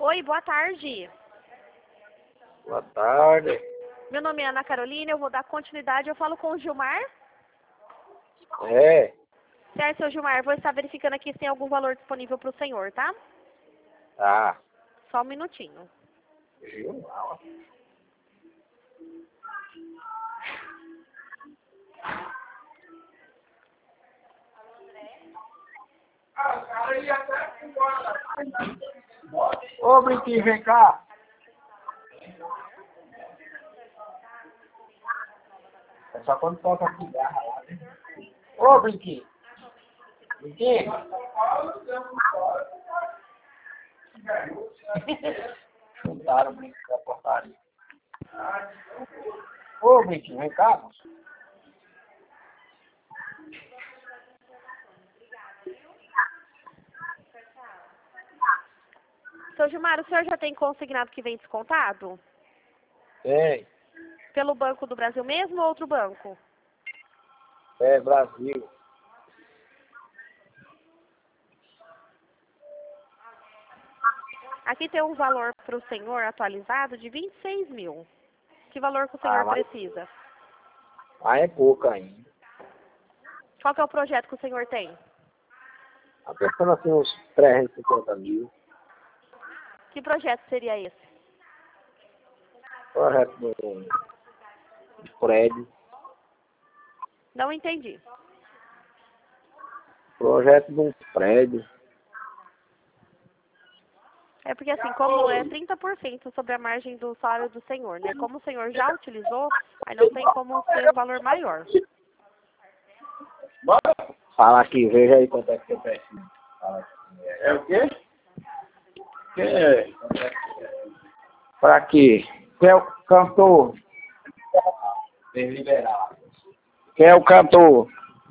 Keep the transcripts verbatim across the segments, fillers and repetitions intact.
Oi, boa tarde. Boa tarde. Meu nome é Ana Carolina, eu vou dar continuidade. Eu falo com o Gilmar. É. Certo, seu Gilmar, vou estar verificando aqui se tem algum valor disponível para o senhor, tá? Tá. Só um minutinho. Gilmar. Ô, Brinquinho, vem cá. É só quando toca a cigarra lá, né? Ô, Brinquinho. Brinquinho. Juntaram o Brinquinho da portaria. Ô, Brinquinho, vem cá, moço. Seu Gilmar, o senhor já tem consignado que vem descontado? Tem. Pelo Banco do Brasil mesmo ou outro banco? É, Brasil. Aqui tem um valor para o senhor atualizado de vinte e seis mil. Que valor que o senhor Ah, mas... precisa? Ah, é pouco ainda. Qual que é o projeto que o senhor tem? Tá pensando assim uns trezentos e cinquenta mil. Que projeto seria esse? Projeto do do prédio. Não entendi. Projeto de um prédio. É porque assim, como é trinta por cento sobre a margem do salário do senhor, né? Como o senhor já utilizou, aí não tem como ser um valor maior. Fala aqui, veja aí quanto é que você precisa. Fala aqui. É o quê? Quem é? Pra quê? Quem é o cantor? Tem liberado. Quem é o cantor?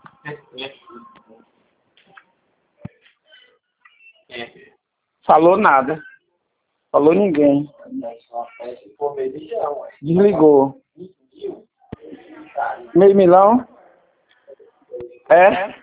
Falou nada. Falou ninguém. Desligou. Meio milhão? É?